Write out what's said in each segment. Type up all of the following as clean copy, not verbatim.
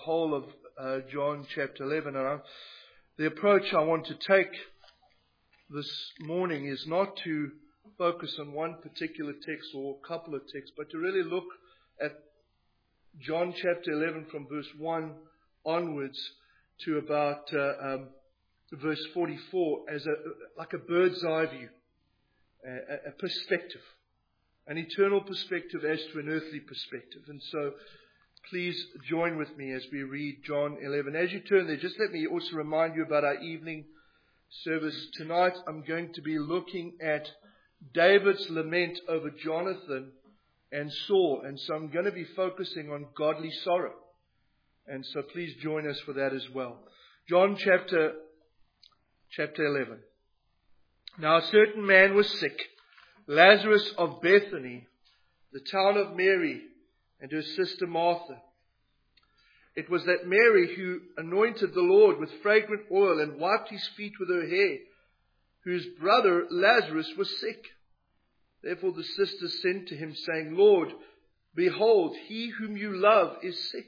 whole of John chapter 11. And the approach I want to take this morning is not to focus on one particular text or a couple of texts, but to really look at John chapter 11 from verse 1 onwards to about verse 44 as like a bird's eye view, a perspective, an eternal perspective as to an earthly perspective. And so please join with me as we read John 11. As you turn there, just let me also remind you about our evening service. Tonight I'm going to be looking at David's lament over Jonathan and Saul. And so I'm going to be focusing on godly sorrow. And so please join us for that as well. John chapter 11. Now a certain man was sick, Lazarus of Bethany, the town of Mary and her sister Martha. It was that Mary who anointed the Lord with fragrant oil and wiped his feet with her hair, whose brother Lazarus was sick. Therefore the sisters sent to him, saying, Lord, behold, he whom you love is sick.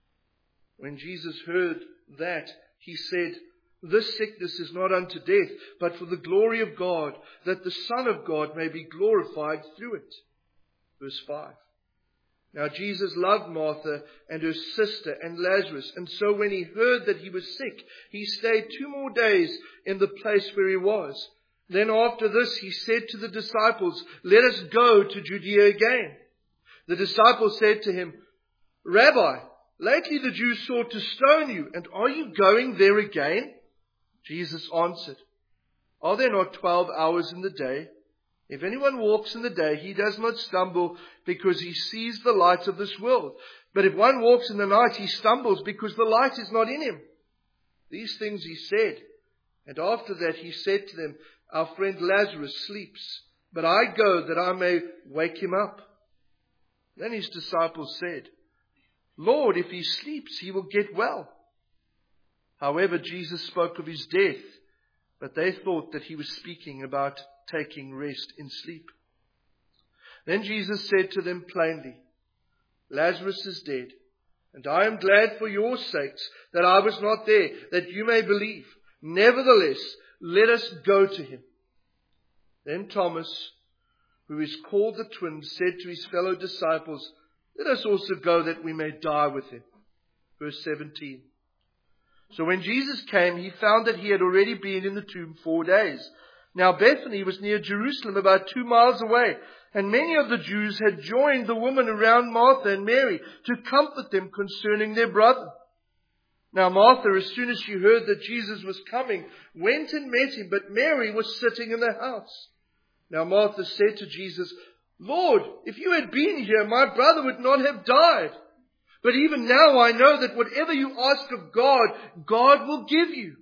When Jesus heard that, he said, This sickness is not unto death, but for the glory of God, that the Son of God may be glorified through it. Verse 5. Now Jesus loved Martha and her sister and Lazarus, and so when he heard that he was sick, he stayed 2 more days in the place where he was. Then after this he said to the disciples, Let us go to Judea again. The disciples said to him, Rabbi, lately the Jews sought to stone you, and are you going there again? Jesus answered, Are there not 12 hours in the day? If anyone walks in the day, he does not stumble because he sees the light of this world. But if one walks in the night, he stumbles because the light is not in him. These things he said. And after that he said to them, Our friend Lazarus sleeps, but I go that I may wake him up. Then his disciples said, Lord, if he sleeps, he will get well. However, Jesus spoke of his death, but they thought that he was speaking about taking rest in sleep. Then Jesus said to them plainly, Lazarus is dead, and I am glad for your sakes that I was not there, that you may believe. Nevertheless, let us go to him. Then Thomas, who is called the twin, said to his fellow disciples, Let us also go that we may die with him. Verse 17. So when Jesus came, he found that he had already been in the tomb 4 days. Now Bethany was near Jerusalem, about 2 miles away, and many of the Jews had joined the woman around Martha and Mary to comfort them concerning their brother. Now Martha, as soon as she heard that Jesus was coming, went and met him, but Mary was sitting in the house. Now Martha said to Jesus, Lord, if you had been here, my brother would not have died. But even now I know that whatever you ask of God, God will give you.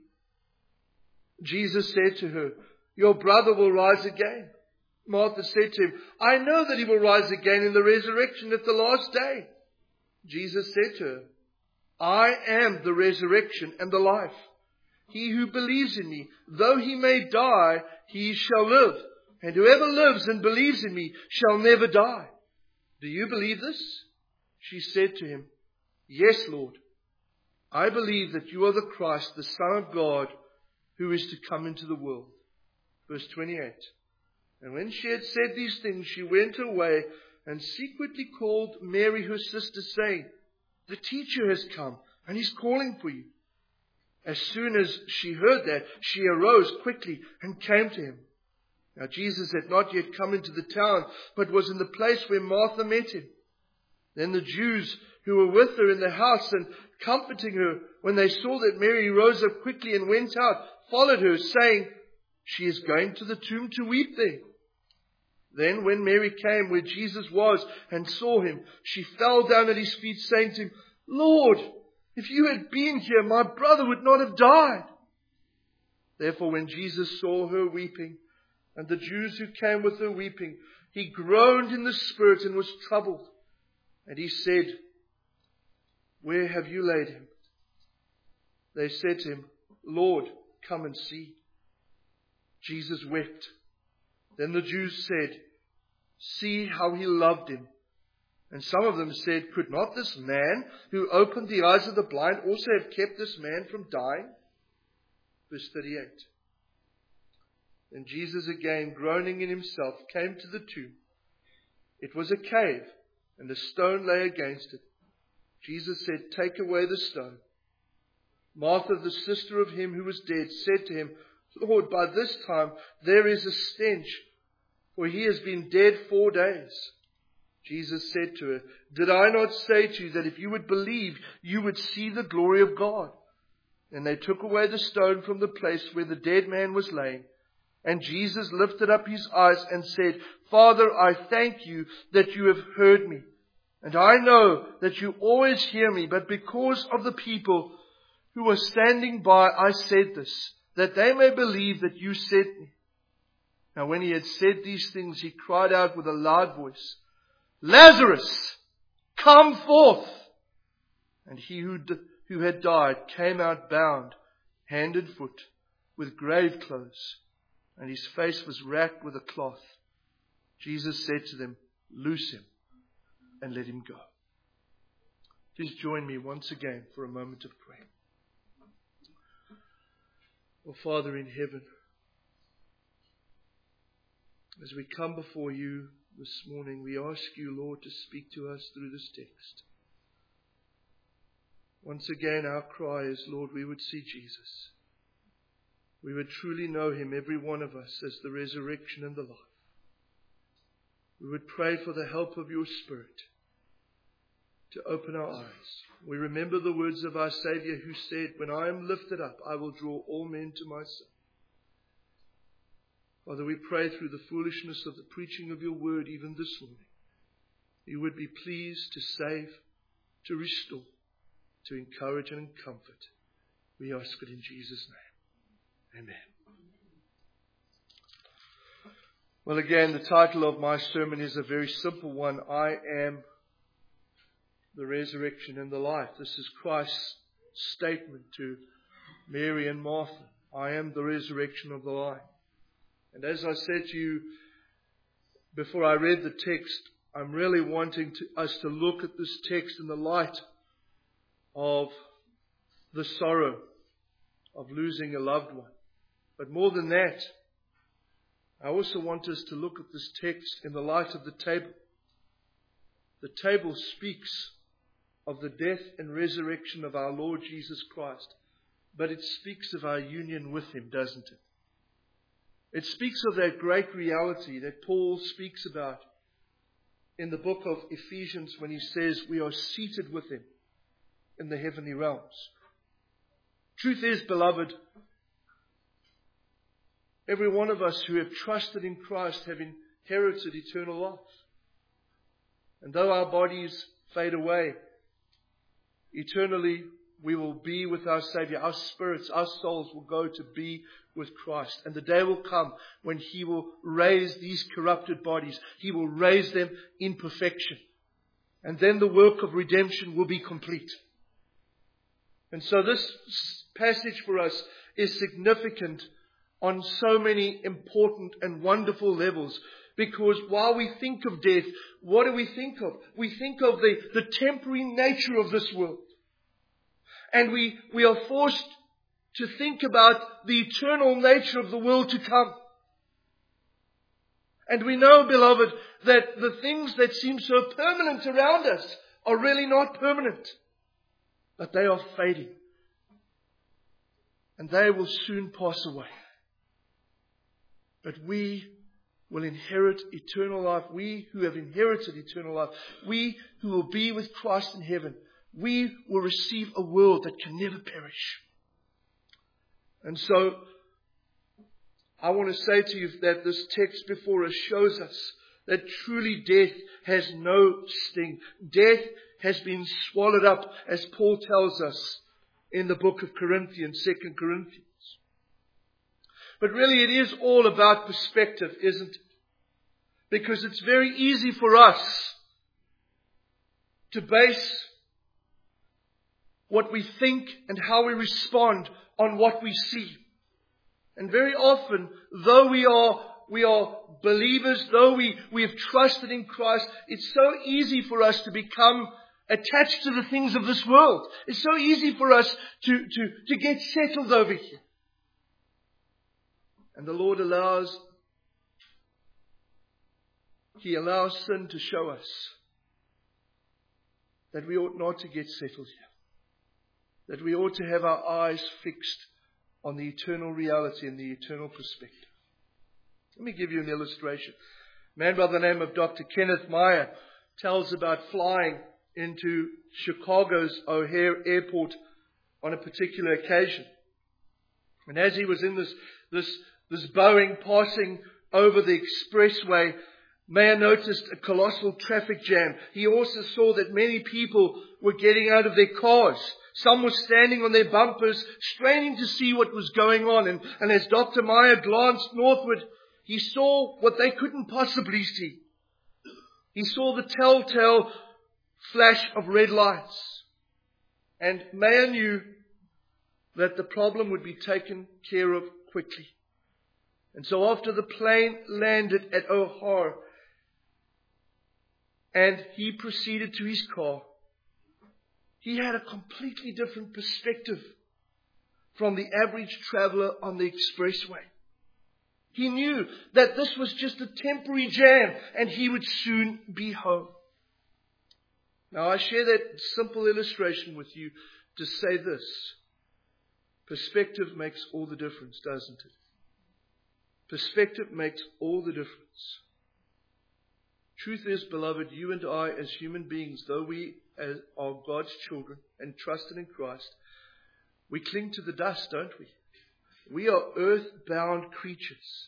Jesus said to her, Your brother will rise again. Martha said to him, I know that he will rise again in the resurrection at the last day. Jesus said to her, I am the resurrection and the life. He who believes in me, though he may die, he shall live. And whoever lives and believes in me shall never die. Do you believe this? She said to him, Yes, Lord. I believe that you are the Christ, the Son of God, who is to come into the world. Verse 28. And when she had said these things, she went away and secretly called Mary her sister, saying, The teacher has come, and he's calling for you. As soon as she heard that, she arose quickly and came to him. Now Jesus had not yet come into the town, but was in the place where Martha met him. Then the Jews who were with her in the house and comforting her, when they saw that Mary rose up quickly and went out, followed her, saying, She is going to the tomb to weep there. Then when Mary came where Jesus was and saw him, she fell down at his feet, saying to him, Lord, if you had been here, my brother would not have died. Therefore when Jesus saw her weeping, and the Jews who came with her weeping, he groaned in the spirit and was troubled. And he said, Where have you laid him? They said to him, Lord, come and see. Jesus wept. Then the Jews said, See how he loved him. And some of them said, "Could not this man who opened the eyes of the blind also have kept this man from dying?" Verse 38. Then Jesus, again groaning in himself, came to the tomb. It was a cave, and a stone lay against it. Jesus said, "Take away the stone." Martha, the sister of him who was dead, said to him, "Lord, by this time there is a stench, for he has been dead 4 days." Jesus said to her, "Did I not say to you that if you would believe, you would see the glory of God?" And they took away the stone from the place where the dead man was laying. And Jesus lifted up his eyes and said, "Father, I thank you that you have heard me. And I know that you always hear me, but because of the people who were standing by, I said this, that they may believe that you sent me." Now when he had said these things, he cried out with a loud voice, "Lazarus, come forth!" And he who had died came out bound, hand and foot, with grave clothes, and his face was wrapped with a cloth. Jesus said to them, "Loose him and let him go." Please join me once again for a moment of prayer. Oh, Father in heaven, as we come before you this morning, we ask you, Lord, to speak to us through this text. Once again, our cry is, Lord, we would see Jesus. We would truly know him, every one of us, as the resurrection and the life. We would pray for the help of your Spirit to open our eyes. We remember the words of our Savior who said, "When I am lifted up, I will draw all men to myself." Father, we pray through the foolishness of the preaching of your word even this morning, you would be pleased to save, to restore, to encourage and comfort. We ask it in Jesus' name. Amen. Well, again, the title of my sermon is a very simple one. I am the resurrection and the life. This is Christ's statement to Mary and Martha. I am the resurrection of the life. And as I said to you before I read the text, I'm really wanting us to look at this text in the light of the sorrow of losing a loved one. But more than that, I also want us to look at this text in the light of the table. The table speaks of the death and resurrection of our Lord Jesus Christ, but it speaks of our union with him, doesn't it? It speaks of that great reality that Paul speaks about in the book of Ephesians when he says we are seated with him in the heavenly realms. Truth is, beloved, every one of us who have trusted in Christ have inherited eternal life. And though our bodies fade away, eternally we will be with our Savior. Our spirits, our souls will go to be with Christ. And the day will come when he will raise these corrupted bodies. He will raise them in perfection. And then the work of redemption will be complete. And so this passage for us is significant on so many important and wonderful levels. Because while we think of death, what do we think of? We think of the temporary nature of this world. And we are forced to think about the eternal nature of the world to come. And we know, beloved, that the things that seem so permanent around us are really not permanent. But they are fading. And they will soon pass away. But we will inherit eternal life. We who have inherited eternal life, we who will be with Christ in heaven, we will receive a world that can never perish. And so, I want to say to you that this text before us shows us that truly death has no sting. Death has been swallowed up, as Paul tells us in the book of Corinthians, 2 Corinthians. But really it is all about perspective, isn't it? Because it's very easy for us to base what we think and how we respond on what we see. And very often, though we are believers, though we have trusted in Christ, it's so easy for us to become attached to the things of this world. It's so easy for us to get settled over here. And the Lord allows sin to show us that we ought not to get settled here. That we ought to have our eyes fixed on the eternal reality and the eternal perspective. Let me give you an illustration. A man by the name of Dr. Kenneth Meyer tells about flying into Chicago's O'Hare Airport on a particular occasion. And as he was in this Boeing passing over the expressway, Meyer noticed a colossal traffic jam. He also saw that many people were getting out of their cars. Some were standing on their bumpers, straining to see what was going on. And as Dr. Meyer glanced northward, he saw what they couldn't possibly see. He saw the telltale flash of red lights. And Meyer knew that the problem would be taken care of quickly. And so after the plane landed at O'Hare, and he proceeded to his car, he had a completely different perspective from the average traveler on the expressway. He knew that this was just a temporary jam and he would soon be home. Now I share that simple illustration with you to say this. Perspective makes all the difference, doesn't it? Perspective makes all the difference. Truth is, beloved, you and I as human beings, though we are God's children and trusted in Christ, we cling to the dust, don't we? We are earth-bound creatures.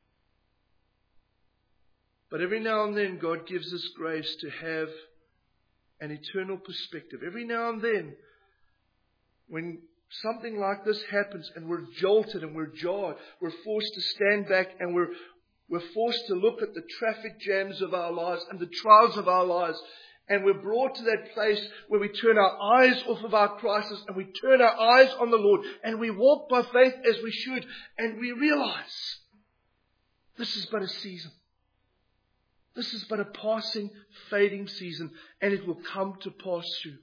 But every now and then God gives us grace to have an eternal perspective. Every now and then, when something like this happens and we're jolted and we're jarred, we're forced to stand back and we're forced to look at the traffic jams of our lives and the trials of our lives. And we're brought to that place where we turn our eyes off of our crisis and we turn our eyes on the Lord and we walk by faith as we should, and we realize this is but a season. This is but a passing, fading season, and it will come to pass soon.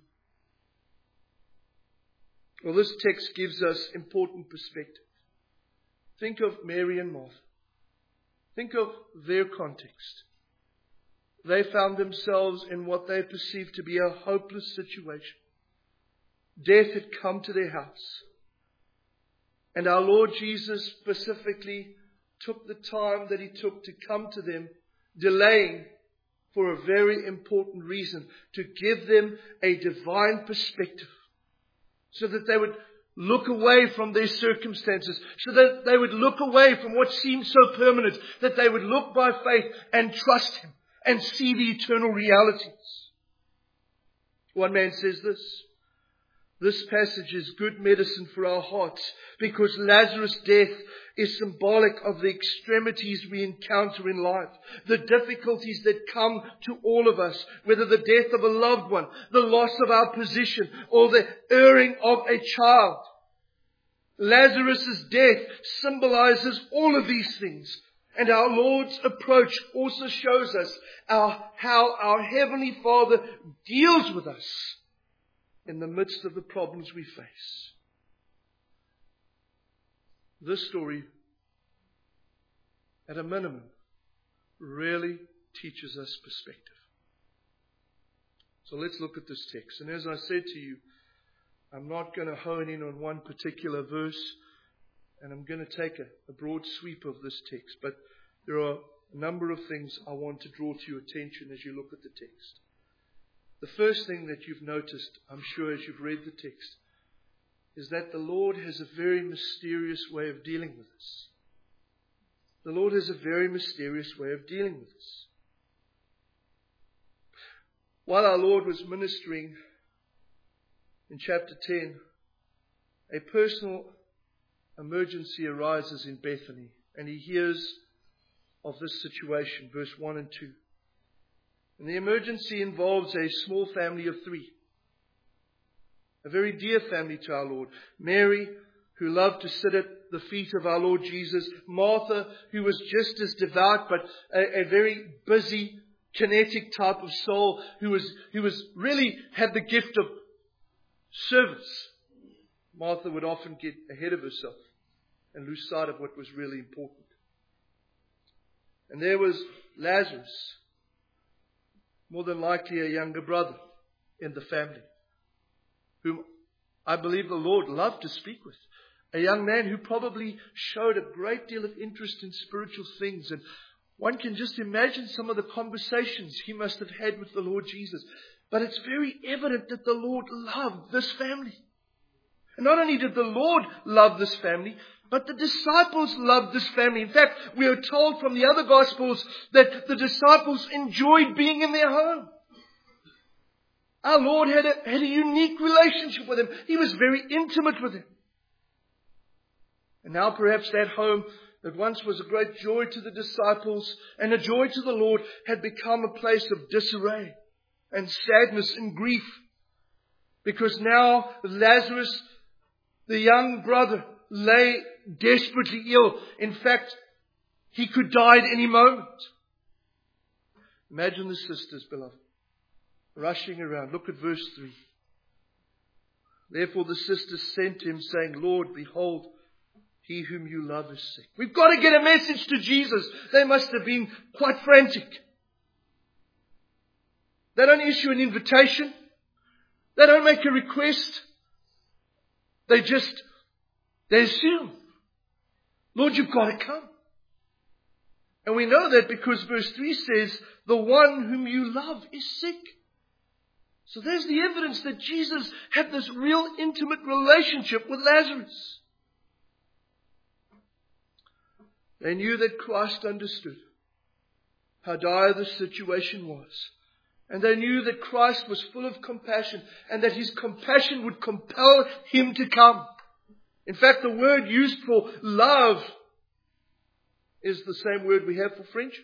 Well, this text gives us important perspective. Think of Mary and Martha. Think of their context. They found themselves in what they perceived to be a hopeless situation. Death had come to their house. And our Lord Jesus specifically took the time that He took to come to them, delaying for a very important reason, to give them a divine perspective, so that they would look away from their circumstances, so that they would look away from what seemed so permanent, that they would look by faith and trust Him and see the eternal realities. One man says this passage is good medicine for our hearts, because Lazarus' death is symbolic of the extremities we encounter in life, the difficulties that come to all of us, whether the death of a loved one, the loss of our position, or the erring of a child. Lazarus' death symbolizes all of these things. And our Lord's approach also shows us how our Heavenly Father deals with us in the midst of the problems we face. This story, at a minimum, really teaches us perspective. So let's look at this text. And as I said to you, I'm not going to hone in on one particular verse, and I'm going to take a broad sweep of this text. But there are a number of things I want to draw to your attention as you look at the text. The first thing that you've noticed, I'm sure, as you've read the text, is that the Lord has a very mysterious way of dealing with us. The Lord has a very mysterious way of dealing with us. While our Lord was ministering in chapter 10, a personal emergency arises in Bethany, and He hears of this situation, verse 1 and 2. And the emergency involves a small family of 3. A very dear family to our Lord. Mary, who loved to sit at the feet of our Lord Jesus. Martha, who was just as devout, but a very busy, kinetic type of soul, who was really had the gift of service. Martha would often get ahead of herself and lose sight of what was really important. And there was Lazarus, more than likely a younger brother in the family, whom I believe the Lord loved to speak with. A young man who probably showed a great deal of interest in spiritual things. And one can just imagine some of the conversations he must have had with the Lord Jesus. But it's very evident that the Lord loved this family. And not only did the Lord love this family, but the disciples loved this family. In fact, we are told from the other Gospels that the disciples enjoyed being in their home. Our Lord had a unique relationship with them. He was very intimate with them. And now perhaps that home that once was a great joy to the disciples and a joy to the Lord had become a place of disarray and sadness and grief. Because now Lazarus, the young brother, lay desperately ill. In fact, he could die at any moment. Imagine the sisters, beloved, rushing around. Look at verse 3. Therefore the sisters sent him, saying, Lord, behold, he whom you love is sick. We've got to get a message to Jesus. They must have been quite frantic. They don't issue an invitation. They don't make a request. They assume, Lord, you've got to come. And we know that because verse 3 says, the one whom you love is sick. So there's the evidence that Jesus had this real intimate relationship with Lazarus. They knew that Christ understood how dire the situation was. And they knew that Christ was full of compassion and that his compassion would compel him to come. In fact, the word used for love is the same word we have for friendship.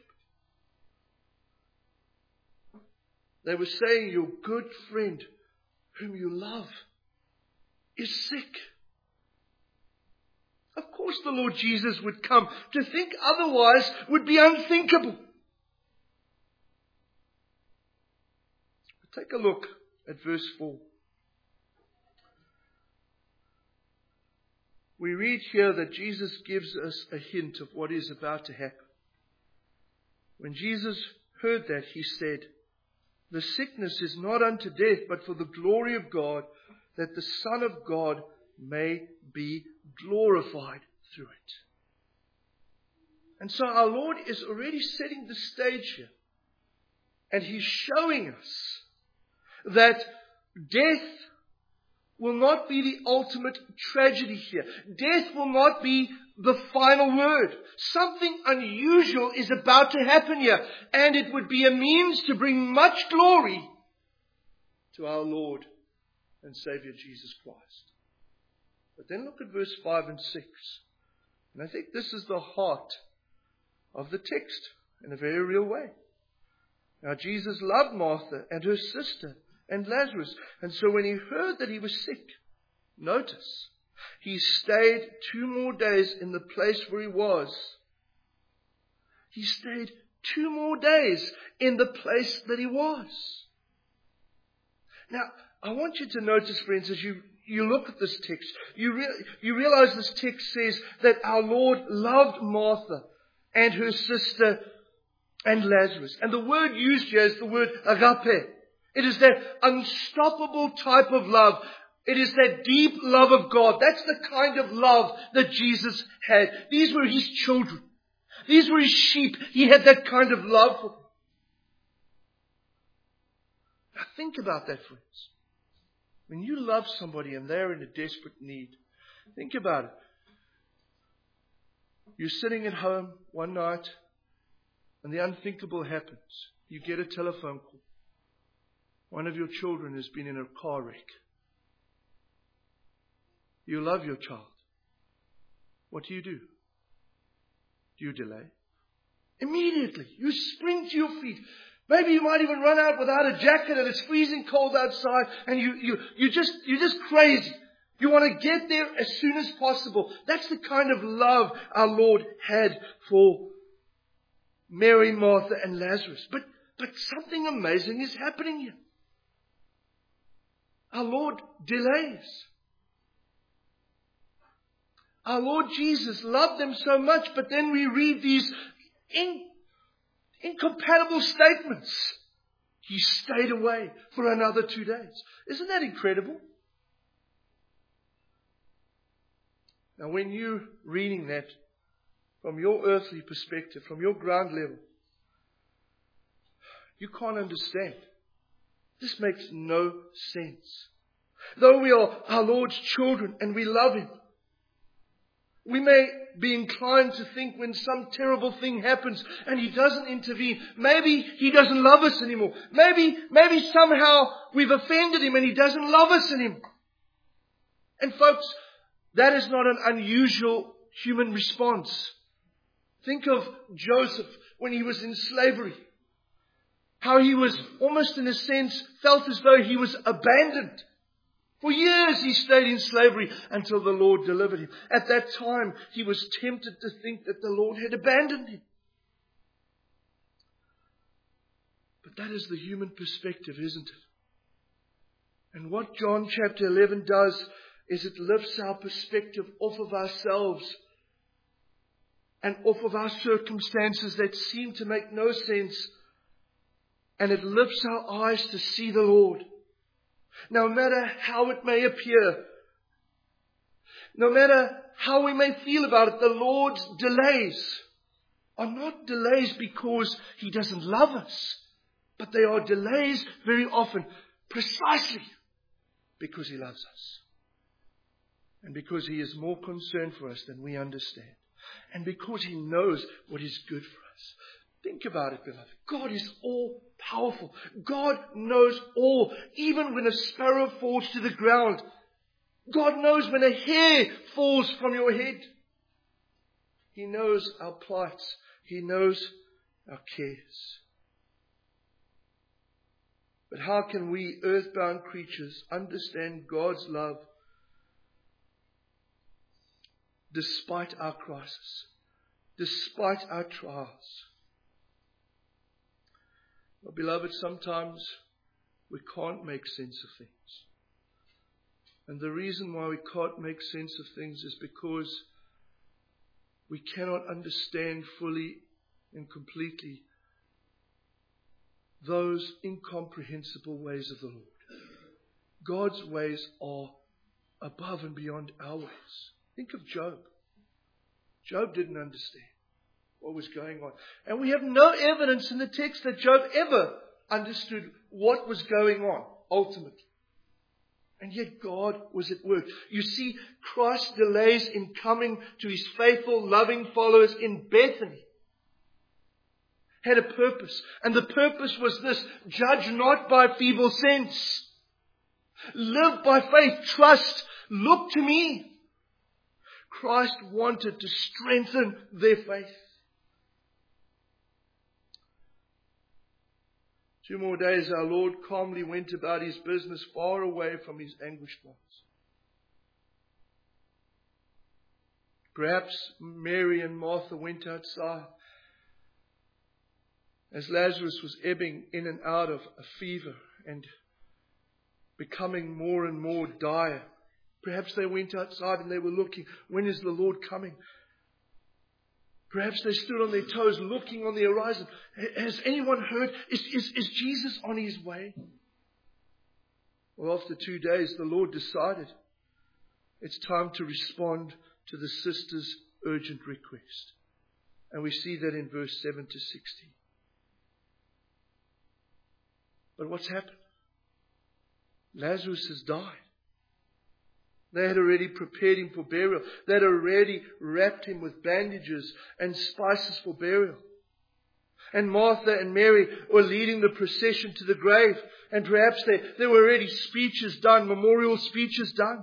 They were saying, your good friend whom you love is sick. Of course the Lord Jesus would come. To think otherwise would be unthinkable. Take a look at verse 4. We read here that Jesus gives us a hint of what is about to happen. When Jesus heard that, he said, the sickness is not unto death, but for the glory of God, that the Son of God may be glorified through it. And so our Lord is already setting the stage here. And he's showing us that death will not be the ultimate tragedy here. Death will not be the final word. Something unusual is about to happen here. And it would be a means to bring much glory to our Lord and Savior Jesus Christ. But then look at verse 5 and 6. And I think this is the heart of the text in a very real way. Now Jesus loved Martha and her sister and Lazarus. And so when he heard that he was sick, notice, he stayed 2 more days in the place where he was. He stayed 2 more days in the place that he was. Now, I want you to notice, friends, as you look at this text, you realize this text says that our Lord loved Martha and her sister and Lazarus. And the word used here is the word agape. It is that unstoppable type of love. It is that deep love of God. That's the kind of love that Jesus had. These were his children. These were his sheep. He had that kind of love for them. Now think about that, friends. When you love somebody and they're in a desperate need, think about it. You're sitting at home one night and the unthinkable happens. You get a telephone call. One of your children has been in a car wreck. You love your child. What do? Do you delay? Immediately, you spring to your feet. Maybe you might even run out without a jacket and it's freezing cold outside and you're just crazy. You want to get there as soon as possible. That's the kind of love our Lord had for Mary, Martha, and Lazarus. But something amazing is happening here. Our Lord delays. Our Lord Jesus loved them so much, but then we read these incompatible statements. He stayed away for another 2 days. Isn't that incredible? Now, when you're reading that from your earthly perspective, from your ground level, you can't understand. This makes no sense. Though we are our Lord's children and we love Him, we may be inclined to think when some terrible thing happens and He doesn't intervene, maybe He doesn't love us anymore. Maybe somehow we've offended Him and He doesn't love us anymore. And folks, that is not an unusual human response. Think of Joseph when he was in slavery. How he was almost in a sense felt as though he was abandoned. For years he stayed in slavery until the Lord delivered him. At that time he was tempted to think that the Lord had abandoned him. But that is the human perspective, isn't it? And what John chapter 11 does is it lifts our perspective off of ourselves and off of our circumstances that seem to make no sense. And it lifts our eyes to see the Lord. No matter how it may appear, no matter how we may feel about it, the Lord's delays are not delays because He doesn't love us, but they are delays very often precisely because He loves us. And because He is more concerned for us than we understand. And because He knows what is good for us. Think about it, beloved. God is all powerful. God knows all. Even when a sparrow falls to the ground, God knows when a hair falls from your head. He knows our plights. He knows our cares. But how can we earthbound creatures understand God's love despite our crisis, despite our trials? Well, beloved, sometimes we can't make sense of things. And the reason why we can't make sense of things is because we cannot understand fully and completely those incomprehensible ways of the Lord. God's ways are above and beyond our ways. Think of Job. Job didn't understand what was going on. And we have no evidence in the text that Job ever understood what was going on, ultimately. And yet God was at work. You see, Christ's delays in coming to His faithful, loving followers in Bethany had a purpose. And the purpose was this: judge not by feeble sense. Live by faith. Trust. Look to me. Christ wanted to strengthen their faith. 2 more days our Lord calmly went about His business far away from His anguished ones. Perhaps Mary and Martha went outside as Lazarus was ebbing in and out of a fever and becoming more and more dire. Perhaps they went outside and they were looking, when is the Lord coming? Perhaps they stood on their toes looking on the horizon. Has anyone heard? Is Jesus on His way? Well, after 2 days, the Lord decided it's time to respond to the sister's urgent request. And we see that in verse 7 to 16. But what's happened? Lazarus has died. They had already prepared him for burial. They had already wrapped him with bandages and spices for burial. And Martha and Mary were leading the procession to the grave. And perhaps there were already speeches done, memorial speeches done.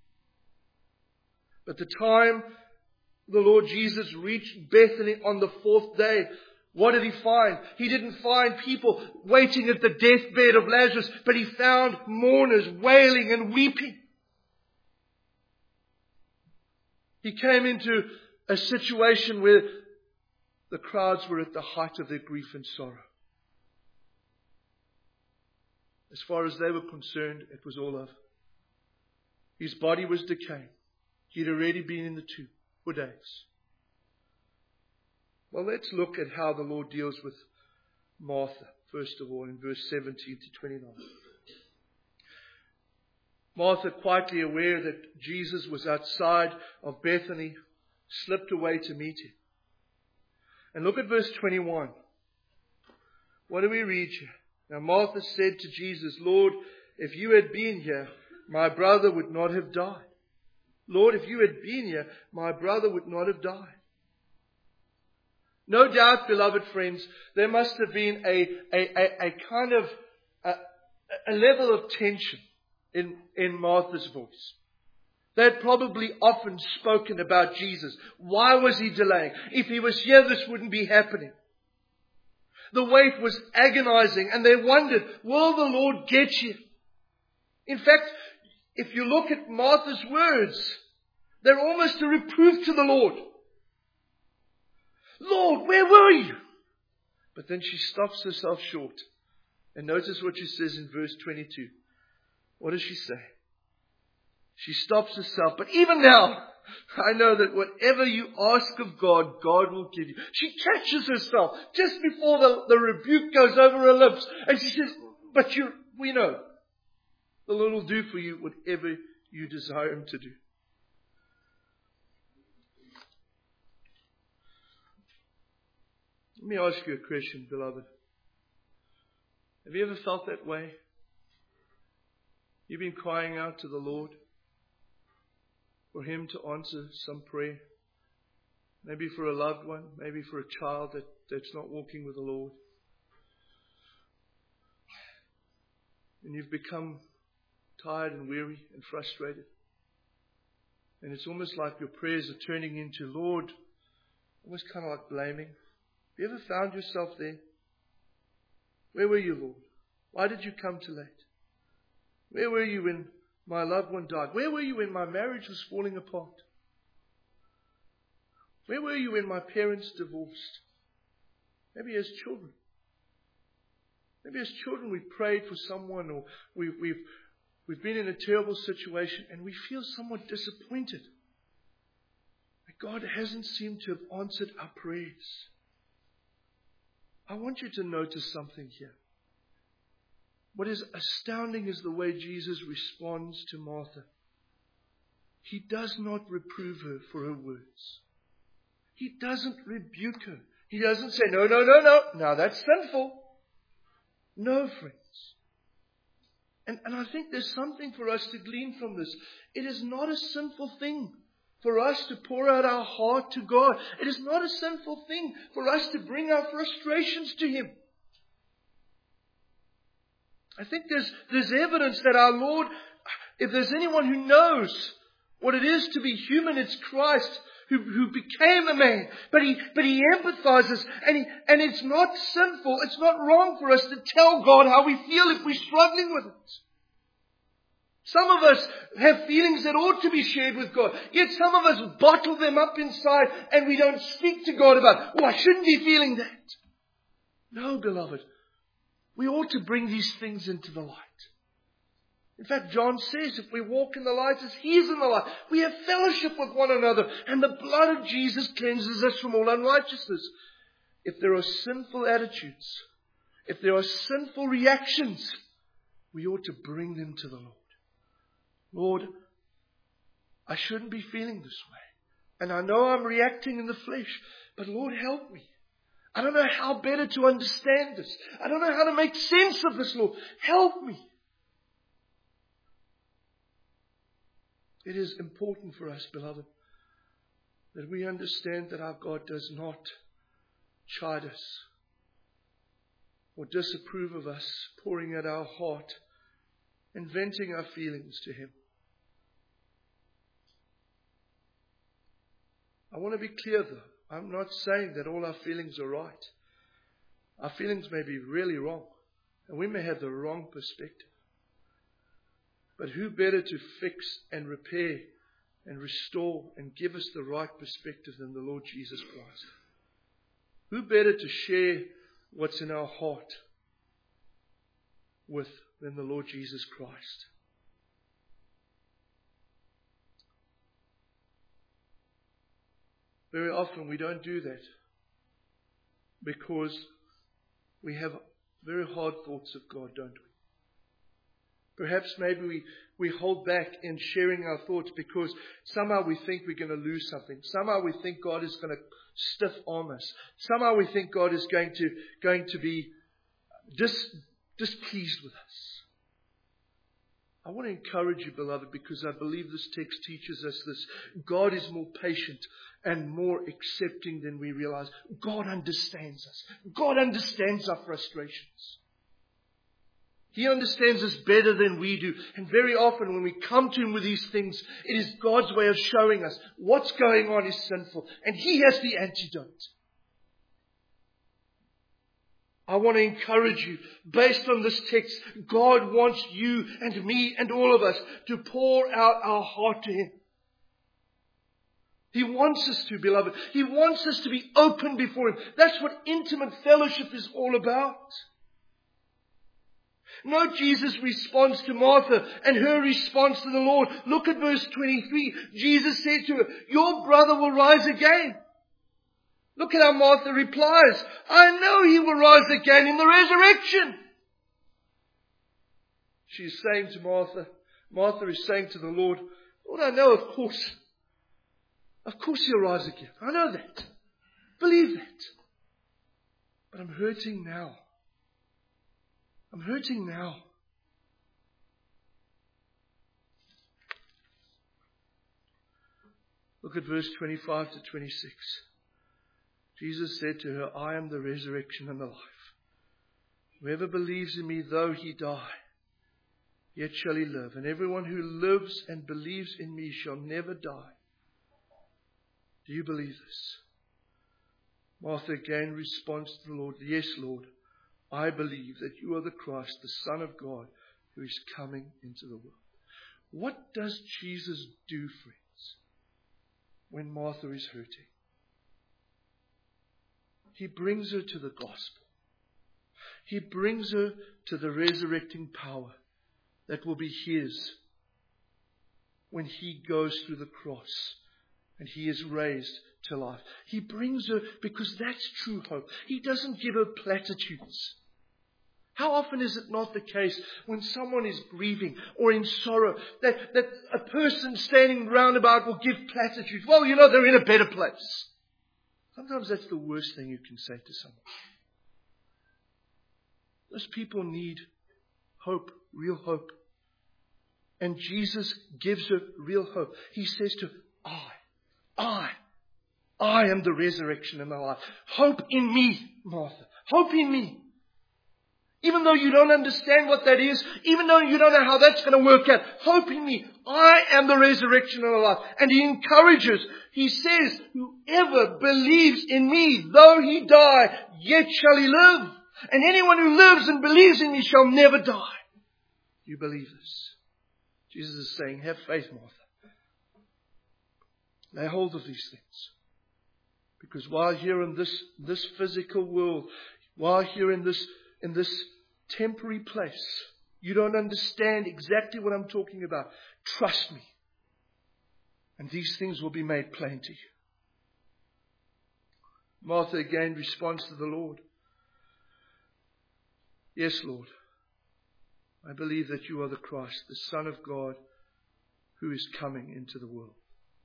But the time the Lord Jesus reached Bethany on the 4th day, what did He find? He didn't find people waiting at the deathbed of Lazarus, but He found mourners wailing and weeping. He came into a situation where the crowds were at the height of their grief and sorrow. As far as they were concerned, it was all over. His body was decaying. He'd already been in the tomb for days. Well, let's look at how the Lord deals with Martha, first of all, in verse 17 to 29. Martha, quietly aware that Jesus was outside of Bethany, slipped away to meet him. And look at verse 21. What do we read here? Now Martha said to Jesus, Lord, if you had been here, my brother would not have died. Lord, if you had been here, my brother would not have died. No doubt, beloved friends, there must have been a kind of a level of tension in Martha's voice. They had probably often spoken about Jesus. Why was he delaying? If he was here, this wouldn't be happening. The wait was agonizing, and they wondered, will the Lord get here? In fact, if you look at Martha's words, they're almost a reproof to the Lord. Lord, where were you? But then she stops herself short. And notice what she says in verse 22. What does she say? She stops herself. But even now, I know that whatever you ask of God, God will give you. She catches herself just before the rebuke goes over her lips. And she says, but we know the Lord will do for you whatever you desire Him to do. Let me ask you a question, beloved. Have you ever felt that way? You've been crying out to the Lord for Him to answer some prayer. Maybe for a loved one, maybe for a child that's not walking with the Lord. And you've become tired and weary and frustrated. And it's almost like your prayers are turning into, Lord, almost kind of like blaming. Have you ever found yourself there? Where were you, Lord? Why did you come too late? Where were you when my loved one died? Where were you when my marriage was falling apart? Where were you when my parents divorced? Maybe as children. Maybe as children we prayed for someone, or we've been in a terrible situation and we feel somewhat disappointed that God hasn't seemed to have answered our prayers. I want you to notice something here. What is astounding is the way Jesus responds to Martha. He does not reprove her for her words. He doesn't rebuke her. He doesn't say, no. Now that's sinful. No, friends. And I think there's something for us to glean from this. It is not a sinful thing for us to pour out our heart to God. It is not a sinful thing for us to bring our frustrations to Him. I think there's evidence that our Lord, if there's anyone who knows what it is to be human, it's Christ who became a man. But he empathizes, and it's not sinful, it's not wrong for us to tell God how we feel if we're struggling with it. Some of us have feelings that ought to be shared with God. Yet some of us bottle them up inside and we don't speak to God about, I shouldn't be feeling that. No, beloved. We ought to bring these things into the light. In fact, John says if we walk in the light as He is in the light, we have fellowship with one another. And the blood of Jesus cleanses us from all unrighteousness. If there are sinful attitudes, if there are sinful reactions, we ought to bring them to the Lord. Lord, I shouldn't be feeling this way. And I know I'm reacting in the flesh. But Lord, help me. I don't know how better to understand this. I don't know how to make sense of this, Lord. Help me. It is important for us, beloved, that we understand that our God does not chide us or disapprove of us pouring out our heart and venting our feelings to Him. I want to be clear though. I'm not saying that all our feelings are right. Our feelings may be really wrong, and we may have the wrong perspective. But who better to fix and repair and restore and give us the right perspective than the Lord Jesus Christ? Who better to share what's in our heart with than the Lord Jesus Christ? Very often we don't do that because we have very hard thoughts of God, don't we? Perhaps maybe we hold back in sharing our thoughts because somehow we think we're going to lose something. Somehow we think God is going to stiff arm us. Somehow we think God is going to be displeased with us. I want to encourage you, beloved, because I believe this text teaches us this. God is more patient and more accepting than we realize. God understands us. God understands our frustrations. He understands us better than we do. And very often when we come to Him with these things, it is God's way of showing us what's going on is sinful. And He has the antidote. I want to encourage you, based on this text, God wants you and me and all of us to pour out our heart to Him. He wants us to, beloved. He wants us to be open before Him. That's what intimate fellowship is all about. Note Jesus' response to Martha and her response to the Lord. Look at verse 23. Jesus said to her, "Your brother will rise again." Look at how Martha replies. "I know he will rise again in the resurrection." She's saying to Martha is saying to the Lord, "Lord, I know, of course he'll rise again. I know that. Believe that. But I'm hurting now. I'm hurting now." Look at verse 25 to 26. Jesus said to her, "I am the resurrection and the life. Whoever believes in me, though he die, yet shall he live. And everyone who lives and believes in me shall never die." Do you believe this? Martha again responds to the Lord, "Yes, Lord, I believe that you are the Christ, the Son of God, who is coming into the world." What does Jesus do, friends, when Martha is hurting? He brings her to the gospel. He brings her to the resurrecting power that will be His when He goes through the cross and He is raised to life. He brings her because that's true hope. He doesn't give her platitudes. How often is it not the case when someone is grieving or in sorrow that a person standing round about will give platitudes? "Well, they're in a better place." Sometimes that's the worst thing you can say to someone. Those people need hope, real hope. And Jesus gives her real hope. He says to her, I am the resurrection and the life. Hope in me, Martha. Hope in me. Even though you don't understand what that is, even though you don't know how that's going to work out, hope in me. I am the resurrection and the life. And He encourages, He says, "Whoever believes in me, though he die, yet shall he live. And anyone who lives and believes in me shall never die." Do you believe this? Jesus is saying, have faith, Martha. Lay hold of these things. Because while here in this physical world, while here in this temporary place, you don't understand exactly what I'm talking about. Trust me. And these things will be made plain to you. Martha again responds to the Lord. "Yes, Lord, I believe that you are the Christ, the Son of God, who is coming into the world."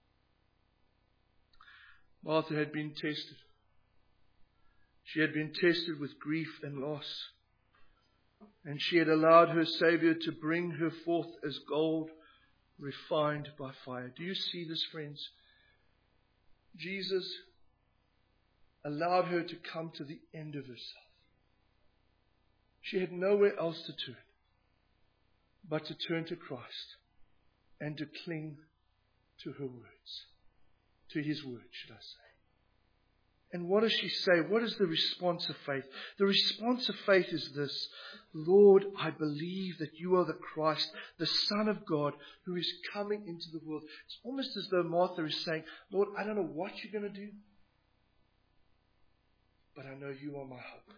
Martha had been tested. She had been tested with grief and loss. And she had allowed her Savior to bring her forth as gold refined by fire. Do you see this, friends? Jesus allowed her to come to the end of herself. She had nowhere else to turn but to turn to Christ and to cling to her words, to His word, should I say. And what does she say? What is the response of faith? The response of faith is this: Lord, I believe that you are the Christ, the Son of God, who is coming into the world. It's almost as though Martha is saying, Lord, I don't know what you're going to do, but I know you are my hope.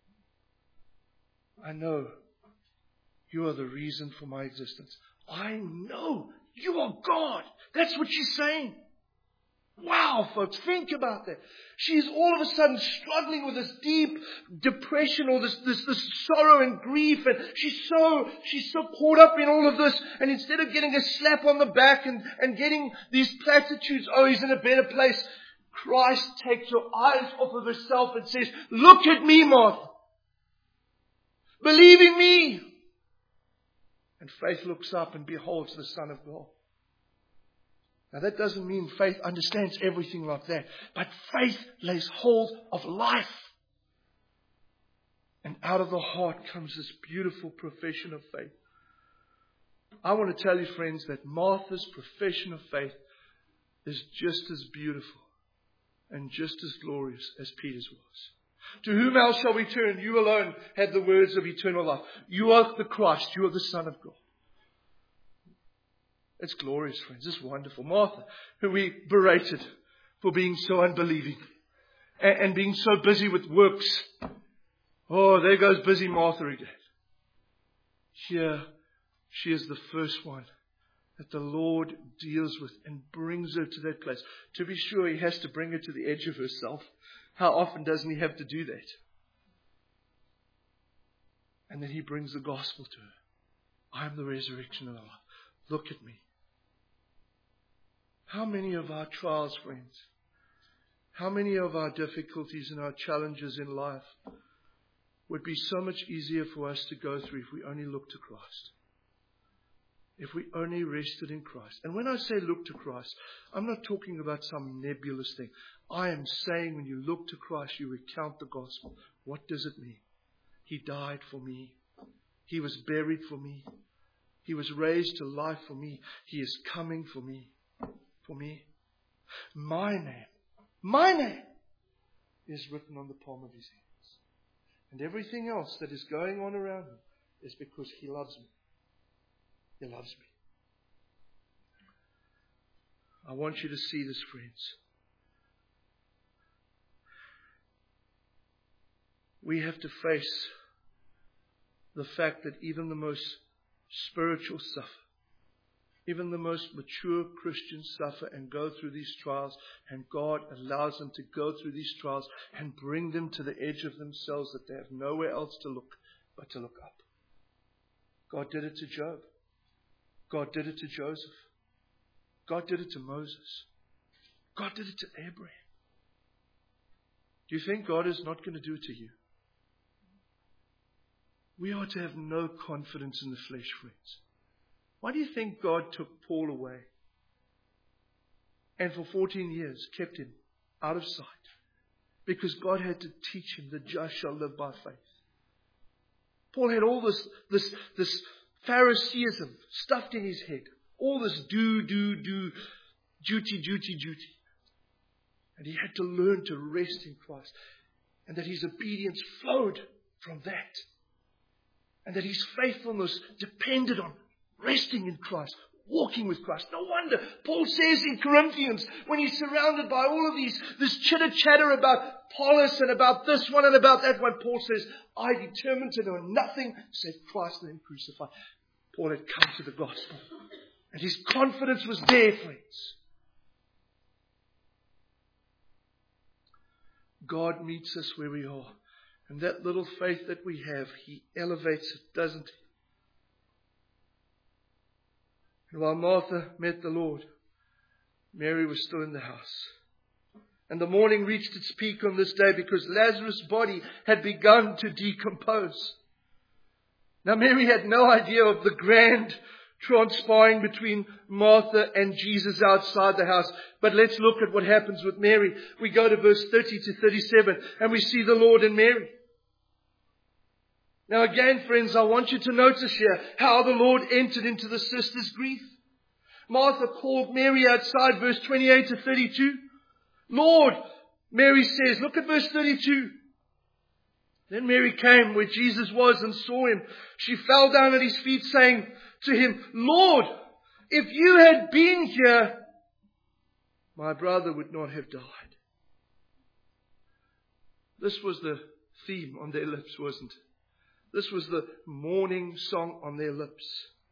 I know you are the reason for my existence. I know you are God. That's what she's saying. Wow, folks, think about that. She's all of a sudden struggling with this deep depression or this sorrow and grief, and she's so caught up in all of this, and instead of getting a slap on the back and getting these platitudes, oh, he's in a better place, Christ takes her eyes off of herself and says, look at me, Martha. Believe in me. And faith looks up and beholds the Son of God. Now that doesn't mean faith understands everything like that. But faith lays hold of life. And out of the heart comes this beautiful profession of faith. I want to tell you, friends, that Martha's profession of faith is just as beautiful and just as glorious as Peter's was. To whom else shall we turn? You alone have the words of eternal life. You are the Christ. You are the Son of God. It's glorious, friends. It's wonderful. Martha, who we berated for being so unbelieving and being so busy with works. Oh, there goes busy Martha again. Here, she is the first one that the Lord deals with and brings her to that place. To be sure, He has to bring her to the edge of herself. How often doesn't He have to do that? And then He brings the gospel to her. I am the resurrection and the life. Look at me. How many of our trials, friends, how many of our difficulties and our challenges in life would be so much easier for us to go through if we only looked to Christ? If we only rested in Christ. And when I say look to Christ, I'm not talking about some nebulous thing. I am saying when you look to Christ, you recount the gospel. What does it mean? He died for me. He was buried for me. He was raised to life for me. He is coming for me. For me. My name is written on the palm of His hands. And everything else that is going on around me is because He loves me. He loves me. I want you to see this, friends. We have to face the fact that even the most spiritual suffer. Even the most mature Christians suffer and go through these trials, and God allows them to go through these trials and bring them to the edge of themselves that they have nowhere else to look but to look up. God did it to Job. God did it to Joseph. God did it to Moses. God did it to Abraham. Do you think God is not going to do it to you? We are to have no confidence in the flesh, friends. Why do you think God took Paul away and for 14 years kept him out of sight? Because God had to teach him the just shall live by faith. Paul had all this Phariseeism stuffed in his head. All this do, duty. And he had to learn to rest in Christ. And that his obedience flowed from that. And that his faithfulness depended on resting in Christ, walking with Christ. No wonder Paul says in Corinthians, when he's surrounded by all of this chitter-chatter about Apollos and about this one and about that one, Paul says, I determined to know nothing save Christ and Him crucified. Paul had come to the gospel. And his confidence was there, friends. God meets us where we are. And that little faith that we have, He elevates it, doesn't He? And while Martha met the Lord, Mary was still in the house. And the morning reached its peak on this day because Lazarus' body had begun to decompose. Now Mary had no idea of the grand transpiring between Martha and Jesus outside the house. But let's look at what happens with Mary. We go to verse 30 to 37 and we see the Lord and Mary. Now again, friends, I want you to notice here how the Lord entered into the sister's grief. Martha called Mary outside, verse 28 to 32. Lord, Mary says, look at verse 32. Then Mary came where Jesus was and saw him. She fell down at his feet, saying to him, Lord, if you had been here, my brother would not have died. This was the theme on their lips, wasn't it? This was the morning song on their lips.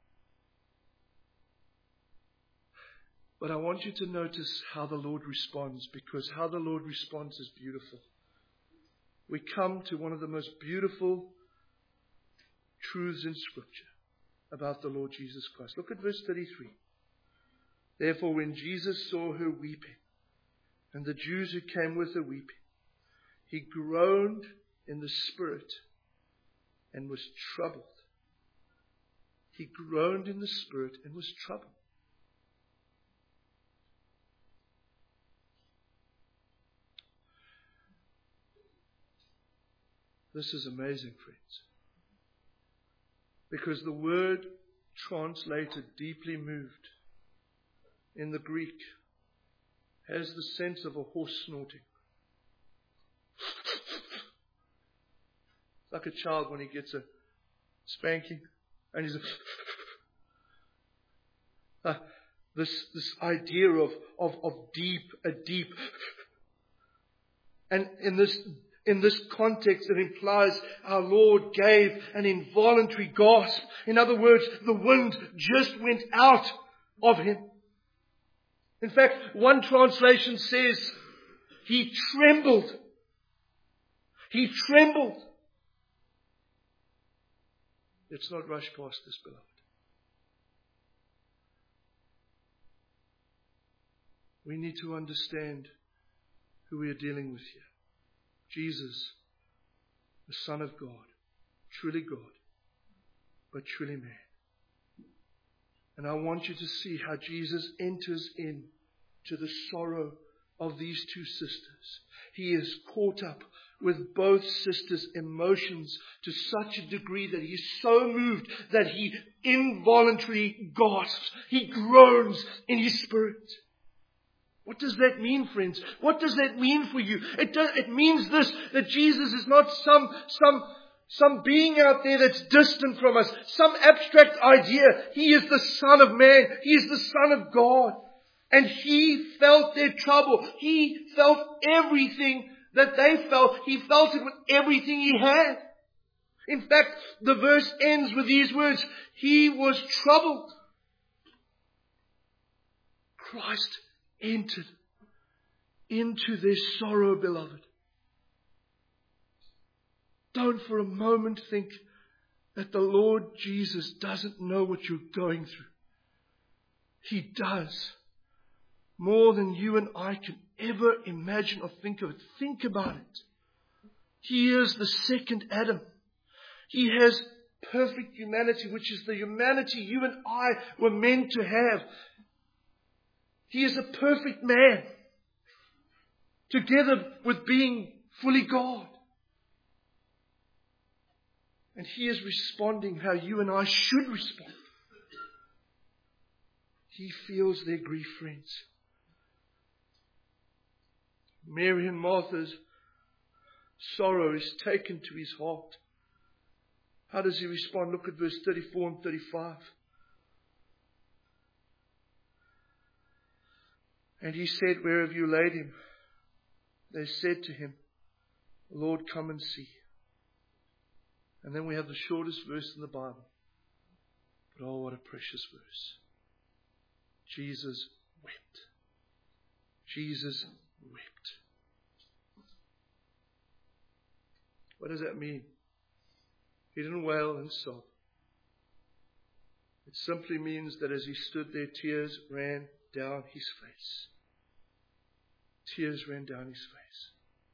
But I want you to notice how the Lord responds, because how the Lord responds is beautiful. We come to one of the most beautiful truths in Scripture about the Lord Jesus Christ. Look at verse 33. Therefore, when Jesus saw her weeping, and the Jews who came with her weeping, he groaned in the spirit and was troubled. He groaned in the spirit and was troubled. This is amazing, friends. Because the word translated deeply moved in the Greek has the sense of a horse snorting. Like a child when he gets a spanking and he's this idea of a deep. And in this context, it implies our Lord gave an involuntary gasp. In other words, the wind just went out of him. In fact, one translation says, he trembled. He trembled. Let's not rush past this, beloved. We need to understand who we are dealing with here. Jesus, the Son of God, truly God, but truly man. And I want you to see how Jesus enters into the sorrow of these two sisters. He is caught up with both sisters' emotions to such a degree that he is so moved that he involuntarily gasps. He groans in his spirit. What does that mean, friends? What does that mean for you? It means this, that Jesus is not some being out there that's distant from us, some abstract idea. He is the Son of Man. He is the Son of God. And he felt their trouble. He felt everything that they felt. He felt it with everything he had. In fact, the verse ends with these words, he was troubled. Christ entered into their sorrow, beloved. Don't for a moment think that the Lord Jesus doesn't know what you're going through. He does. More than you and I can ever imagine or think of it. Think about it. He is the second Adam. He has perfect humanity, which is the humanity you and I were meant to have. He is a perfect man, together with being fully God. And he is responding how you and I should respond. He feels their grief, friends. Mary and Martha's sorrow is taken to his heart. How does he respond? Look at verse 34 and 35. And he said, where have you laid him? They said to him, Lord, come and see. And then we have the shortest verse in the Bible. But oh, what a precious verse. Jesus wept. Jesus wept. What does that mean? He didn't wail and sob. It simply means that as he stood there, tears ran down his face. Tears ran down his face.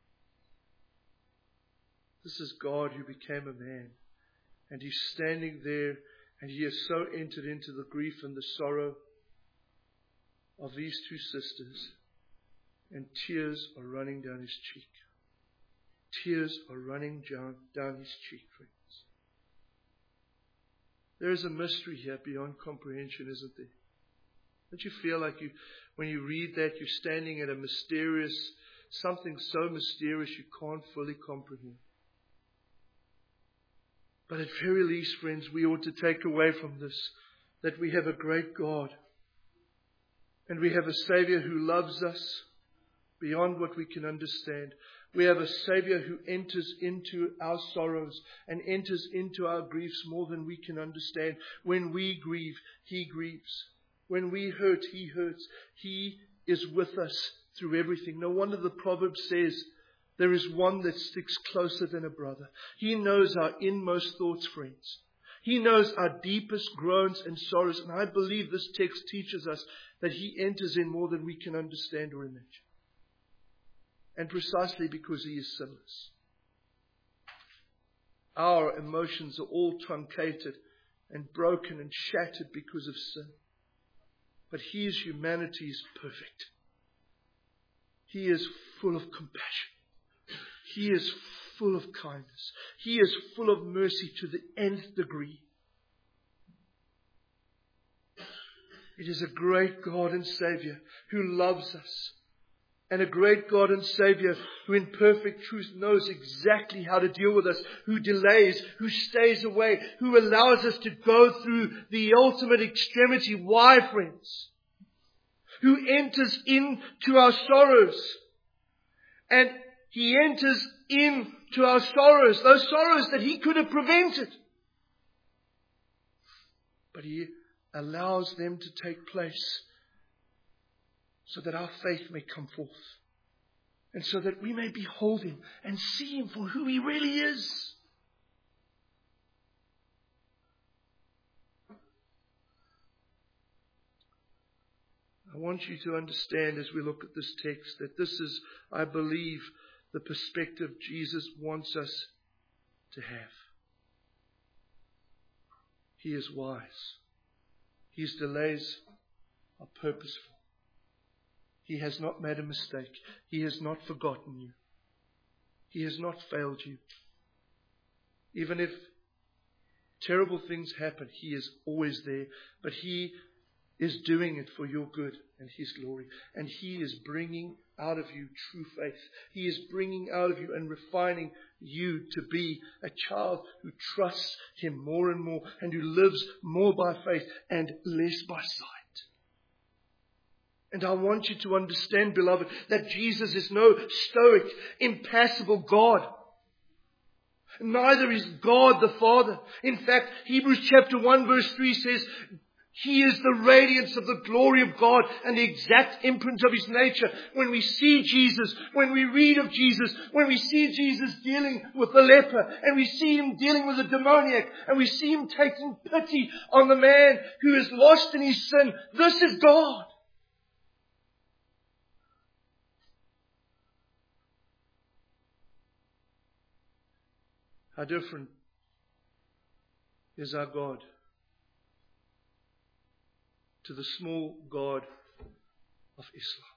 This is God who became a man. And he's standing there, and he has so entered into the grief and the sorrow of these two sisters. And tears are running down his cheek. Tears are running down his cheek, friends. There is a mystery here beyond comprehension, isn't there? Don't you feel like when you read that, you're standing at a mysterious something so mysterious you can't fully comprehend. But at very least, friends, we ought to take away from this that we have a great God. And we have a Savior who loves us beyond what we can understand. We have a Savior who enters into our sorrows and enters into our griefs more than we can understand. When we grieve, He grieves. When we hurt, He hurts. He is with us through everything. No wonder the proverb says, there is one that sticks closer than a brother. He knows our inmost thoughts, friends. He knows our deepest groans and sorrows. And I believe this text teaches us that He enters in more than we can understand or imagine. And precisely because He is sinless. Our emotions are all truncated and broken and shattered because of sin. But His humanity is perfect. He is full of compassion. He is full of kindness. He is full of mercy to the nth degree. It is a great God and Savior who loves us. And a great God and Savior who in perfect truth knows exactly how to deal with us, who delays, who stays away, who allows us to go through the ultimate extremity. Why, friends? Who enters into our sorrows. And He enters into our sorrows, those sorrows that He could have prevented. But He allows them to take place so that our faith may come forth. And so that we may behold Him and see Him for who He really is. I want you to understand as we look at this text that this is, I believe, the perspective Jesus wants us to have. He is wise. His delays are purposeful. He has not made a mistake. He has not forgotten you. He has not failed you. Even if terrible things happen, He is always there. But He is doing it for your good and His glory. And He is bringing out of you true faith. He is bringing out of you and refining you to be a child who trusts Him more and more and who lives more by faith and less by sight. And I want you to understand, beloved, that Jesus is no stoic, impassible God. Neither is God the Father. In fact, Hebrews chapter 1 verse 3 says, He is the radiance of the glory of God and the exact imprint of His nature. When we see Jesus, when we read of Jesus, when we see Jesus dealing with the leper, and we see Him dealing with the demoniac, and we see Him taking pity on the man who is lost in his sin, this is God. How different is our God to the small God of Islam.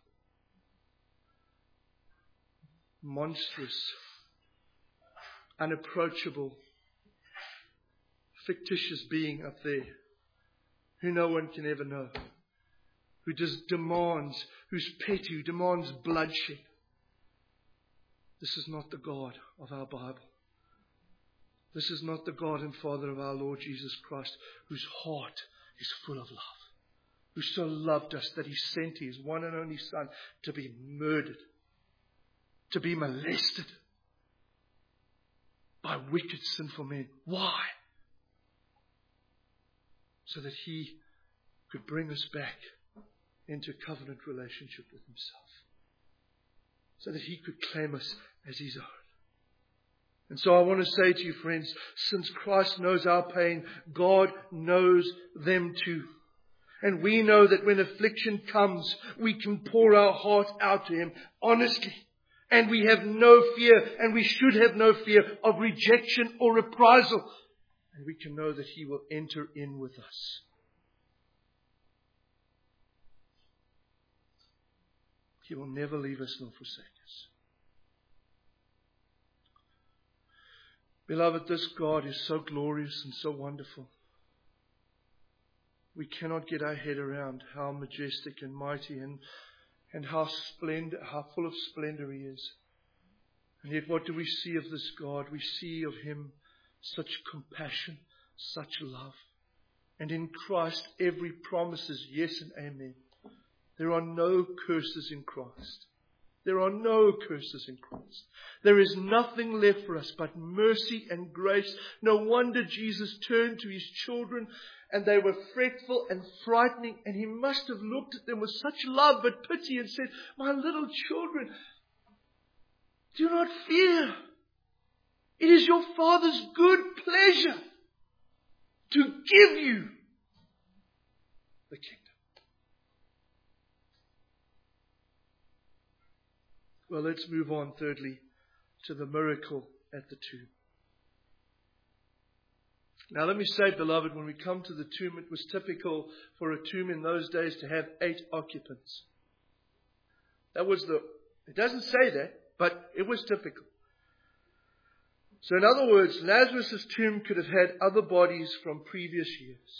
Monstrous, unapproachable, fictitious being up there who no one can ever know, who just demands, who's petty, who demands bloodshed. This is not the God of our Bible. This is not the God and Father of our Lord Jesus Christ, whose heart is full of love, who so loved us that He sent His one and only Son to be murdered, to be molested by wicked, sinful men. Why? So that He could bring us back into covenant relationship with Himself. So that He could claim us as His own. And so I want to say to you, friends, since Christ knows our pain, God knows them too. And we know that when affliction comes, we can pour our heart out to Him honestly. And we have no fear, and we should have no fear of rejection or reprisal. And we can know that He will enter in with us. He will never leave us nor forsake us. Beloved, this God is so glorious and so wonderful. We cannot get our head around how majestic and mighty and and how full of splendor He is. And yet what do we see of this God? We see of Him such compassion, such love. And in Christ every promise is yes and amen. There are no curses in Christ. There are no curses in Christ. There is nothing left for us but mercy and grace. No wonder Jesus turned to His children and they were fretful and frightening, and He must have looked at them with such love but pity and said, "My little children, do not fear. It is your Father's good pleasure to give you the kingdom." Well, let's move on thirdly to the miracle at the tomb. Now let me say, beloved, when we come to the tomb, it was typical for a tomb in those days to have 8 occupants. It doesn't say that, but it was typical. So in other words, Lazarus' tomb could have had other bodies from previous years.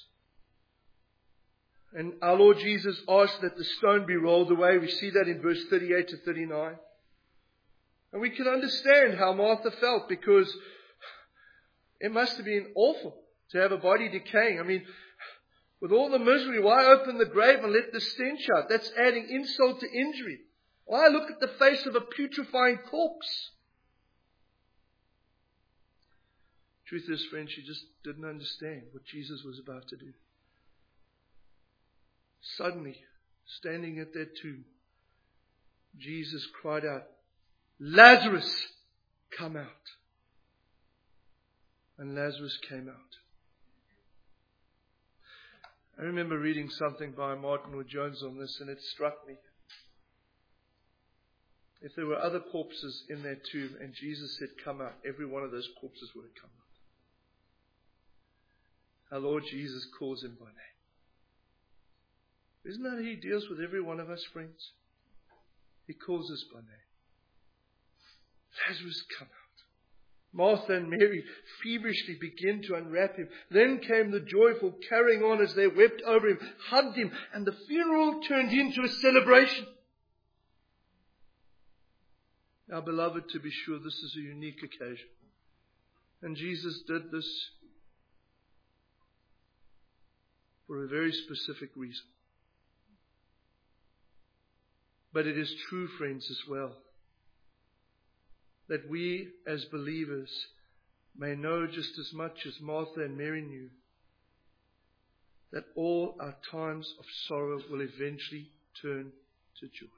And our Lord Jesus asked that the stone be rolled away. We see that in verse 38 to 39. And we can understand how Martha felt, because it must have been awful to have a body decaying. I mean, with all the misery, why open the grave and let the stench out? That's adding insult to injury. Why look at the face of a putrefying corpse? Truth is, friends, she just didn't understand what Jesus was about to do. Suddenly, standing at that tomb, Jesus cried out, "Lazarus, come out." And Lazarus came out. I remember reading something by Martin Lloyd-Jones on this, and it struck me. If there were other corpses in that tomb and Jesus said, "Come out," every one of those corpses would have come out. Our Lord Jesus calls him by name. Isn't that how He deals with every one of us, friends? He calls us by name. Lazarus, come out. Martha and Mary feverishly begin to unwrap him. Then came the joyful carrying on as they wept over him, hugged him, and the funeral turned into a celebration. Now, beloved, to be sure, this is a unique occasion. And Jesus did this for a very specific reason. But it is true, friends, as well, that we as believers may know just as much as Martha and Mary knew, that all our times of sorrow will eventually turn to joy.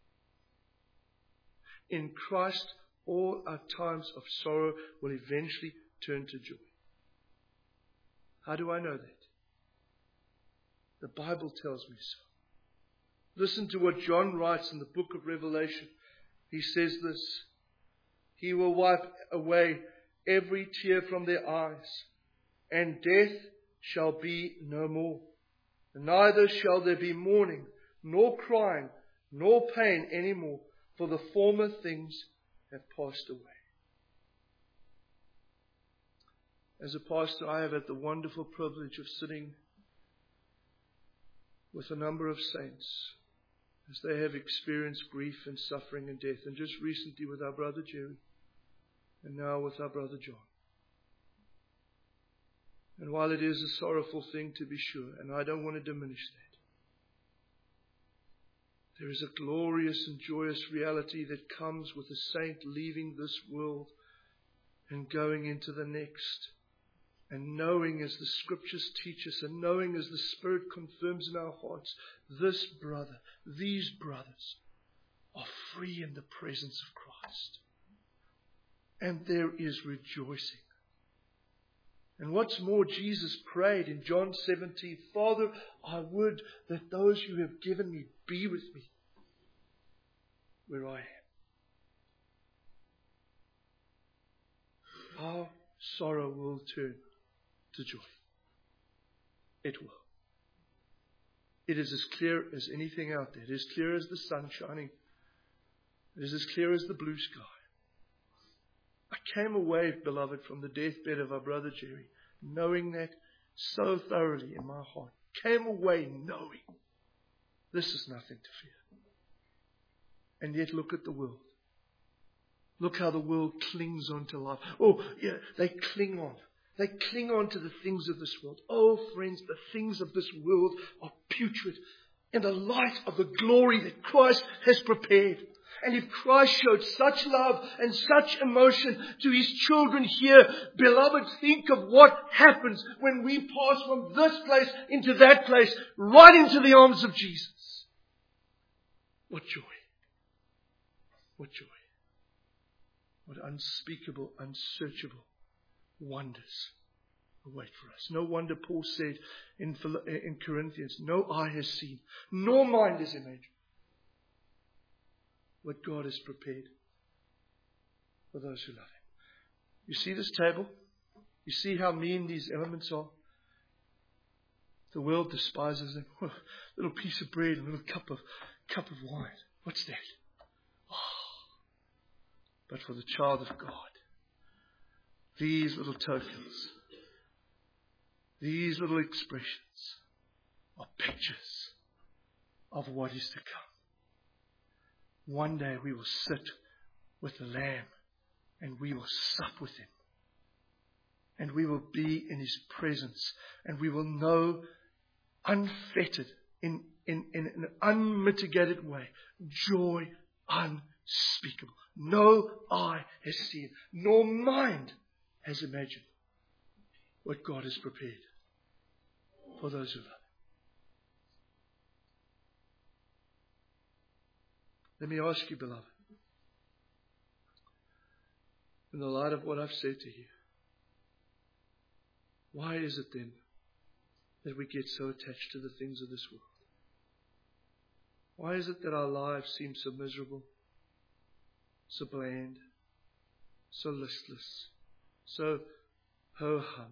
In Christ, all our times of sorrow will eventually turn to joy. How do I know that? The Bible tells me so. Listen to what John writes in the book of Revelation. He says this: "He will wipe away every tear from their eyes, and death shall be no more. Neither shall there be mourning, nor crying, nor pain any more, for the former things have passed away." As a pastor, I have had the wonderful privilege of sitting with a number of saints as they have experienced grief and suffering and death, and just recently with our brother Jerry, and now with our brother John. And while it is a sorrowful thing, to be sure, and I don't want to diminish that, there is a glorious and joyous reality that comes with a saint leaving this world and going into the next, and knowing, as the Scriptures teach us, and knowing as the Spirit confirms in our hearts, this brother, these brothers are free in the presence of Christ. And there is rejoicing. And what's more, Jesus prayed in John 17, "Father, I would that those you have given me be with me where I am." Our sorrow will turn to joy. It will. It is as clear as anything out there. It is clear as the sun shining. It is as clear as the blue sky. I came away, beloved, from the deathbed of our brother Jerry, knowing that so thoroughly in my heart. Came away knowing this is nothing to fear. And yet look at the world. Look how the world clings on to life. Oh, yeah, they cling on. They cling on to the things of this world. Oh, friends, the things of this world are putrid in the light of the glory that Christ has prepared. And if Christ showed such love and such emotion to His children here, beloved, think of what happens when we pass from this place into that place, right into the arms of Jesus. What joy. What joy. What unspeakable, unsearchable wonders await for us. No wonder Paul said in Corinthians, no eye has seen, nor mind has imagined what God has prepared for those who love Him. You see this table? You see how mean these elements are? The world despises them. Oh, a little piece of bread, a little cup of wine. What's that? But for the child of God, these little tokens, these little expressions are pictures of what is to come. One day we will sit with the Lamb and we will sup with Him. And we will be in His presence and we will know unfettered, in an unmitigated way, joy unspeakable. No eye has seen, nor mind has imagined what God has prepared for those who love Him. Let me ask you, beloved, in the light of what I've said to you, why is it then that we get so attached to the things of this world? Why is it that our lives seem so miserable, so bland, so listless, so ho-hum?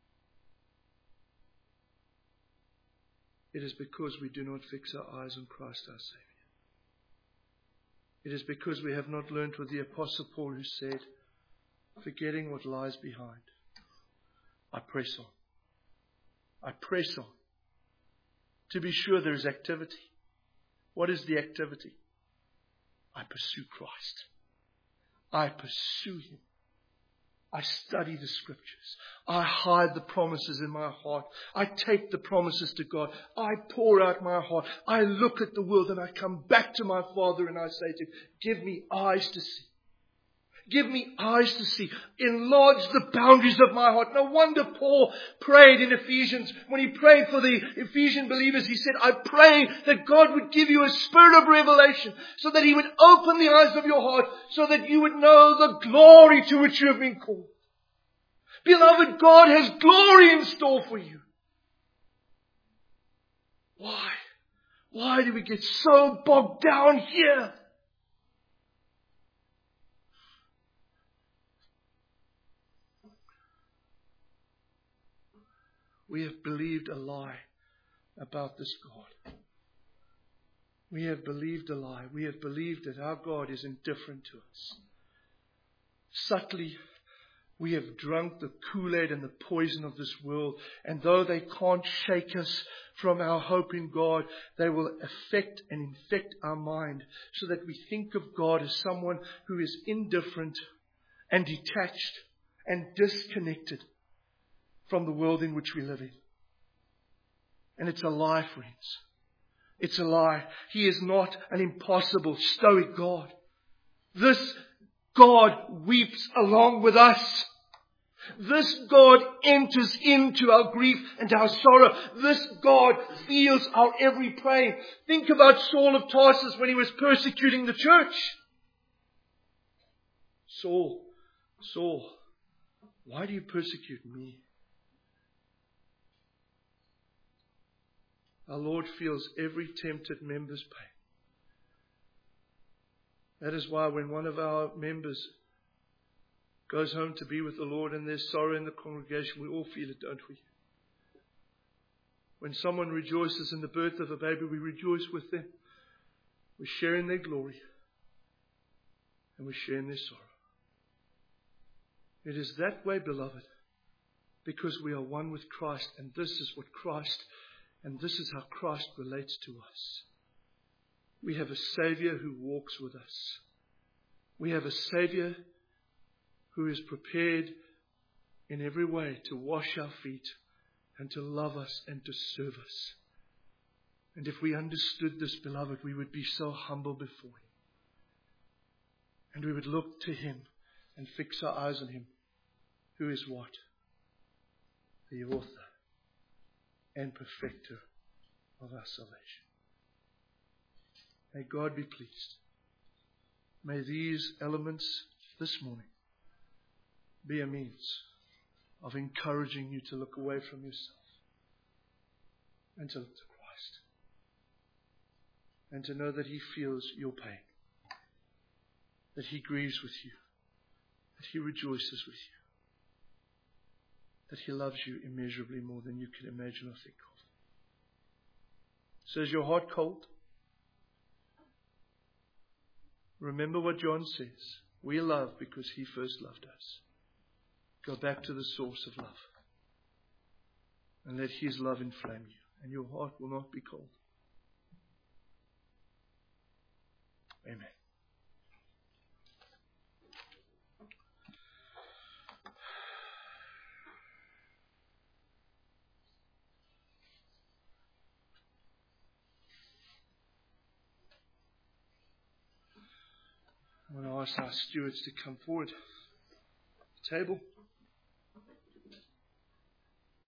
It is because we do not fix our eyes on Christ our Savior. It is because we have not learned with the Apostle Paul, who said, forgetting what lies behind, I press on. I press on. To be sure, there is activity. What is the activity? I pursue Christ. I pursue Him. I study the Scriptures. I hide the promises in my heart. I take the promises to God. I pour out my heart. I look at the world and I come back to my Father and I say to Him, give me eyes to see. Give me eyes to see. Enlarge the boundaries of my heart. No wonder Paul prayed in Ephesians. When he prayed for the Ephesian believers, he said, I pray that God would give you a spirit of revelation so that He would open the eyes of your heart so that you would know the glory to which you have been called. Beloved, God has glory in store for you. Why? Why do we get so bogged down here? We have believed a lie about this God. We have believed a lie. We have believed that our God is indifferent to us. Subtly, we have drunk the Kool-Aid and the poison of this world. And though they can't shake us from our hope in God, they will affect and infect our mind so that we think of God as someone who is indifferent and detached and disconnected from the world in which we live in. And it's a lie, friends. It's a lie. He is not an impossible, stoic God. This God weeps along with us. This God enters into our grief and our sorrow. This God feels our every pain. Think about Saul of Tarsus when he was persecuting the church. Saul, why do you persecute me? Our Lord feels every tempted member's pain. That is why when one of our members goes home to be with the Lord and there's sorrow in the congregation, we all feel it, don't we? When someone rejoices in the birth of a baby, we rejoice with them. We share in their glory and we share in their sorrow. It is that way, beloved, because we are one with Christ, and this is how Christ relates to us. We have a Savior who walks with us. We have a Savior who is prepared in every way to wash our feet and to love us and to serve us. And if we understood this, beloved, we would be so humble before Him. And we would look to Him and fix our eyes on Him, who is what? The author and perfecter of our salvation. May God be pleased. May these elements this morning be a means of encouraging you to look away from yourself and to look to Christ. And to know that He feels your pain, that He grieves with you, that He rejoices with you, that He loves you immeasurably more than you can imagine or think of. So is your heart cold? Remember what John says. We love because He first loved us. Go back to the source of love. And let His love inflame you. And your heart will not be cold. Amen. I'm going to ask our stewards to come forward to the table.